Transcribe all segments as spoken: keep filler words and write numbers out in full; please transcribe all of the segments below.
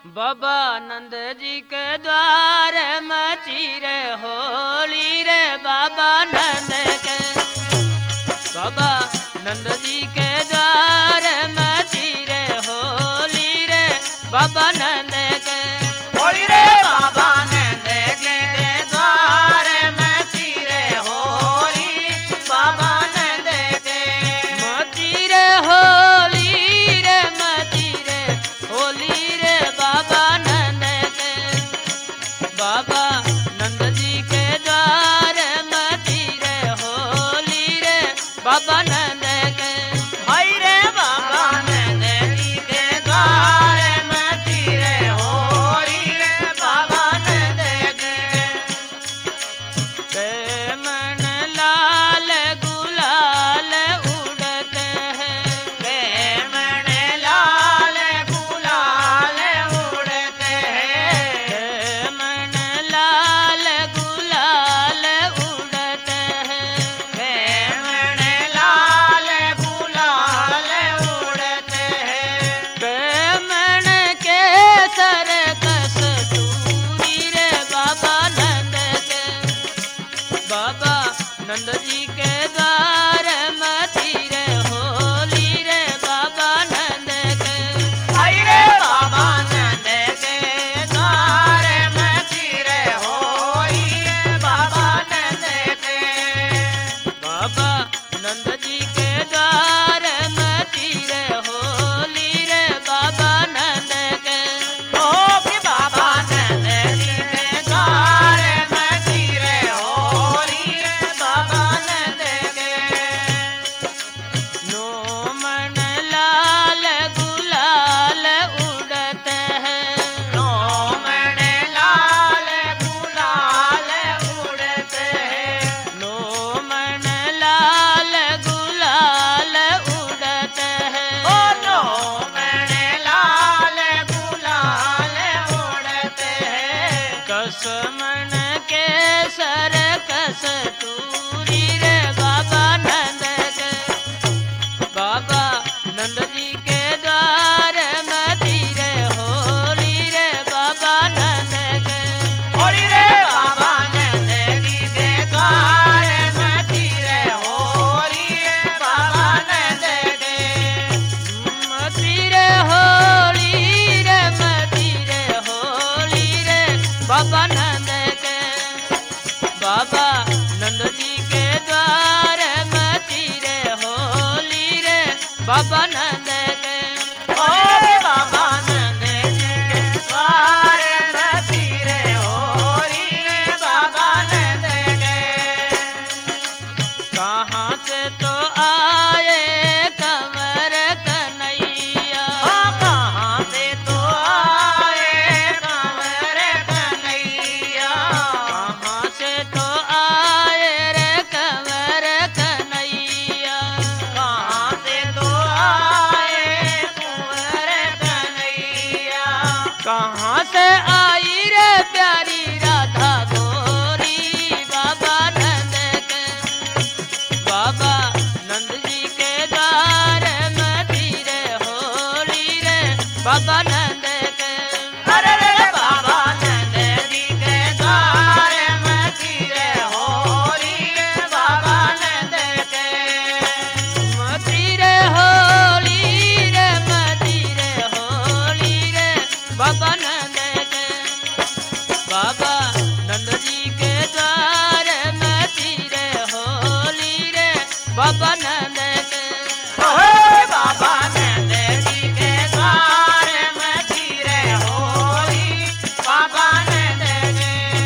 बाबा नंद जी के द्वार मची रे होली रे बाबा नंद के। बाबा नंद जी के द्वार मची रे होली रे बाबा नंद के। होली रे बाबा नंद जी के द्वार मची रे होली बाबा नंद के। मची रे होली रे मची रे होली रे बाबा नंद के। बाबा नंद जी के द्वार मची रे होली रे बाबा नंद के। भाई रे बाबा नंद जी के द्वार मची रे होली रे बाबा नंद के। ते मन लाल गुलाल उड़ते हैं। वे मन लाल गुलाल उड़ते हैं। ते मन लाल गुलाल उड़ते हैं। वे मन लाल गुलाल उड़ते हैं। ते मन के सर कस्तूरी रे बाबा नंद के। बाबा नंद जी के द्वार मची रे होली रे बाबा नंद के। भाई रे बाबा नंद के द्वार मची रे होली रे बाबा नंद के। बाबा नंद जी के द्वार मची रे होली रे बाबा नंद के। ओ कि बाबा नंद जी के द्वार मची रे होली रे बाबा नंद के। नो मन लाल गुलाल उड़ते हैं। नो मन लाल गुलाल उड़ते हैं। नो मन लाल गुलाल उड़ते हैं। ओ नो मन लाल गुलाल उड़ते हैं। कस मन के सर कस्तूरी रे बाबा नंद के। बाबा नंद जी के द्वार मची रे होली रे बाबा नंद के। होली रे बाबा नंद जी के द्वार मची रे होली रे बाबा नंद के। मची रे होली रे मची रे होली रे बाबा नंद के। बाबा नंद जी के द्वार मची रे होली रे बाबा नंद के। ओ बाबा नंद जी के द्वार मची रे होली रे बाबा नंद के। कहाँ से तो आए कंवर कन्हैया। ओ कहाँ से तो आए कंवर कन्हैया। कहाँ से तो आए रे कंवर कन्हैया। कहाँ से तो आए कुंवर कन्हैया। कहाँ से आई रे प्यारी राधा गोरी बाबा नंद के। बाबा नंद जी के द्वार मची रे होली रे बाबा नंद के। अरे रे बाबा नंद जी के द्वार मची रे होली रे बाबा नंद के। मची रे होली रे मची रे होली रे बाबा नंद के। बाबा नंद जी के द्वार मची रे होली रे बाबा नंद के। ओहे बाबा नंद जी के द्वार मची रे होली बाबा नंद के।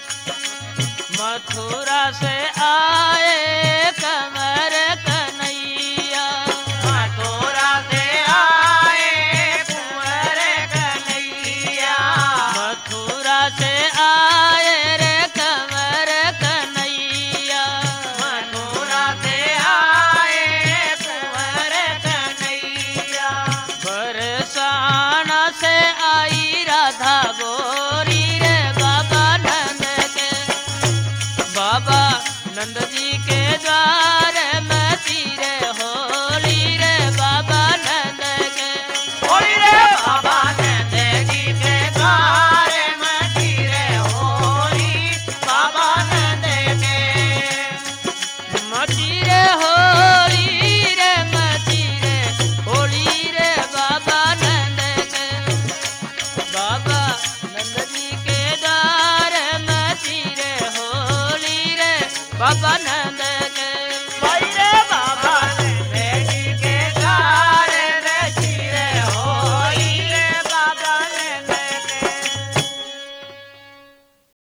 मथुरा से आए कंवर कन्हैया। मथुरा से आए कुंवर कन्हैया। मथुरा से आए रे कंवर कन्हैया। मथुरा से आए कुंवर कन्हैया। बरसाना से आई राधा गोरी रे बाबा नंद के। बाबा नंद जी के द्वार